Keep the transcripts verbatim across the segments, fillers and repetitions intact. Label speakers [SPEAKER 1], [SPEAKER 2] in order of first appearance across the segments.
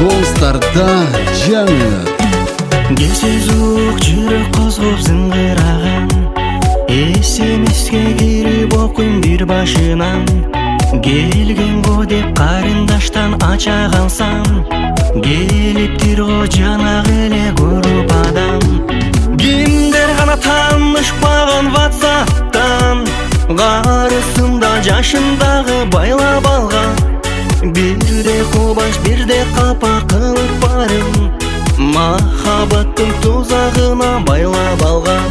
[SPEAKER 1] Голстарда жаңы
[SPEAKER 2] Келсез уқ жүрек қозғап зыңғыраған, эсемеске кирип окуйм бир башынан. Келген го деп карындаштан ача калсам, келиптир го жанак эле көрүп адам. Кимдер гана таанышпаган ватсаптан, карысында жашындагы байлап алган. Бирде кубач, бирде капа кылып барым, махаббаттын тузагына байлап алган.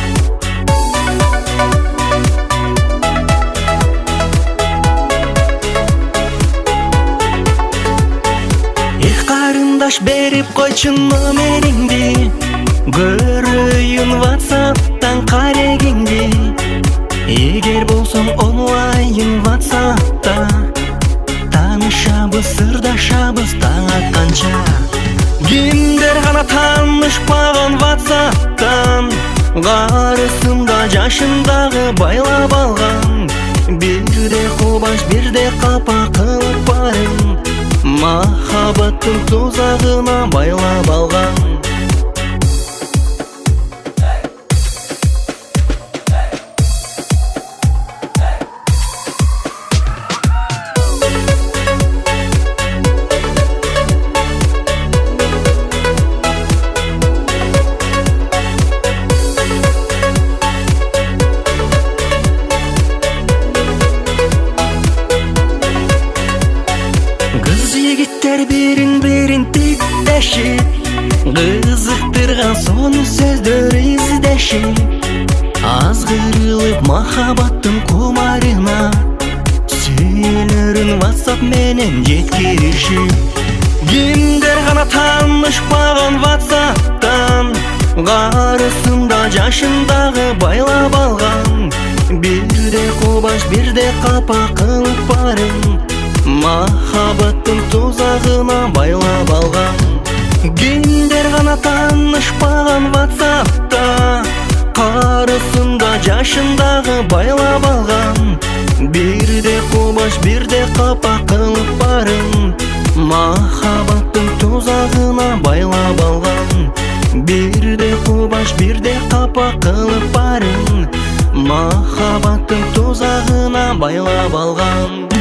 [SPEAKER 2] Эх, карындаш, берип койчу номериңди, көрөйүн ватсаптан карегиңди. Эгер болсоң онлайн ватсапта, танышабыз, сырдашабыз таң атканча. Кимдер гана таанышпаган ватсаптан, карысында жашындагы байлап алган. Бирде кубач, бирде капа кылып барым, махаббаттын тузагына байлап алган. Жигиттер бирин-бирин тиктешип, кызыктырган сонун сөздөр издешип, азгырылып махаббаттын кумарына, сүйүнөрүн ватсап менен жеткиришип. Кимдер гана таанышпаган ватсаптан, карысында жашындагы байлап алган. Бирде кубач, бирде капа кылып барым, махаббаттын тузагына байлап алган. Кимдер гана таанышпаган ватсапта, карысында жашындагы байлап алган. Бирде кубач, бирде капа кылып барым, махаббаттын тузагына байлап алган. Бирде кубач, бирде капа кылып барым, махаббаттын тузагына байлап алган.